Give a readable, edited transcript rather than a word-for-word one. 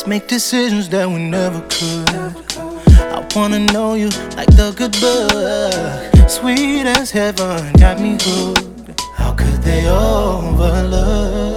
make decisions that we never could. I wanna know you like the good book. Sweet as heaven, got me hooked. How could they overlook?